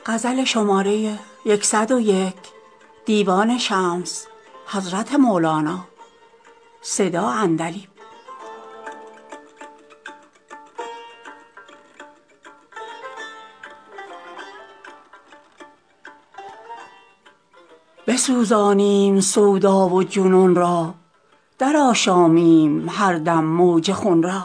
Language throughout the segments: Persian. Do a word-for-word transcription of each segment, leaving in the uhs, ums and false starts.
غزل شماره صد و یک. دیوان شمس حضرت مولانا. صدا عندلیب. بسوزانیم سودا و جنون را، درآشامیم هر دم موج خون را.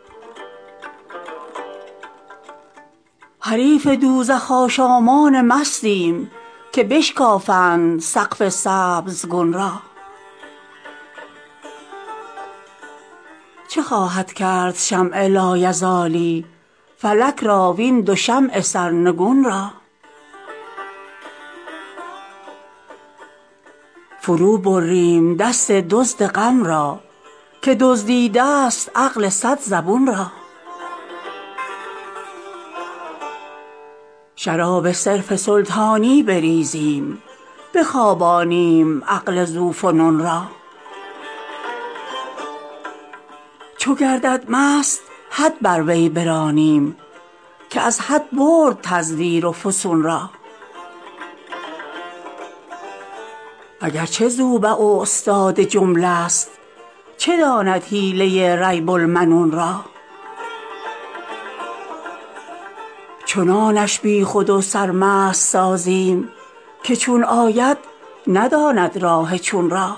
حریف دوزخ آشامان مستیم، که بشکافند سقف سبزگون را. چه خواهد کرد شمع لایزالی، فلک را وین دو شمع سرنگون را. فرو بریم دست دزد غم را، که دزدیده است عقل صد زبون را. شراب صرف سلطانی بریزیم، بخوابانیم عقل ذوفنون را. چو گردد مست حد بر وی برانیم، که از حد برد تزویر و فسون را. اگر چه زوبع و استاد جمله است، چه داند حیله ریب المنون را. چنانش بیخود و سرمست سازیم، که چون آید نداند راه چون را.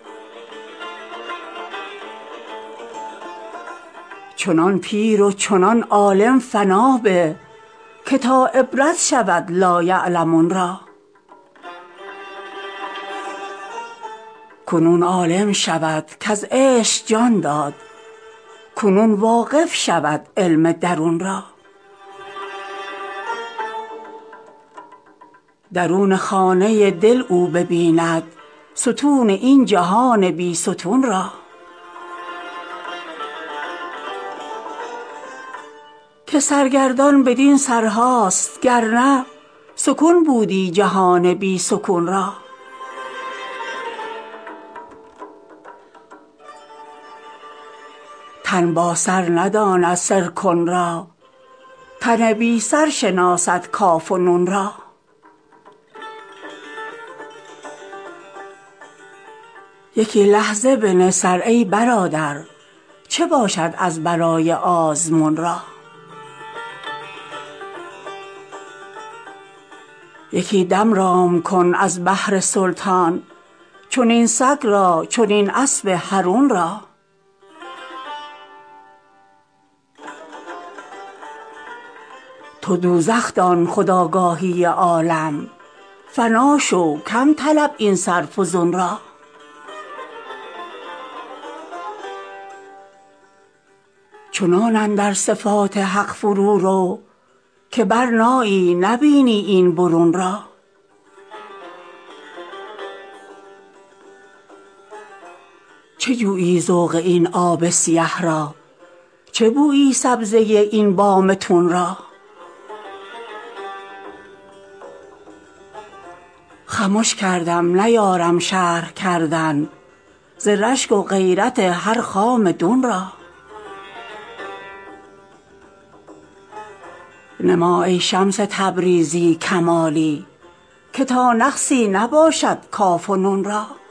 چنان پیر و چنان عالم فنا به، که تا عبرت شود لایعلمون را. کنون عالم شود کز عشق جان داد، کنون واقف شود علم درون را. درون خانه دل او ببیند، ستون این جهان بی ستون را. که سرگردان بدین سرهاست، گرنه سکون بودی جهان بی سکون را. تن با سر نداند سر کن را، تن بی سر شناسد کاف و نون را. یکی لحظه بنه سر ای برادر، چه باشد از برای آزمون را. یکی دم رام کن از بهر سلطان، چنین سگ را چنین اسب حرون را. تو دوزخ دان خودآگاهی عالم، فنا شو کم طلب این سرفزون را. چنان اندر صفات حق فرورو، که برنایی نبینی این برون را. چه جویی ذوق این آب سیه را، چه بویی سبزه این بام تون را. خمش کردم نیارم شرح کردن، ز رشک و غیرت هر خام دون را. نما ای شمس تبریزی کمالی، که تا نقصی نباشد کاف و نون را.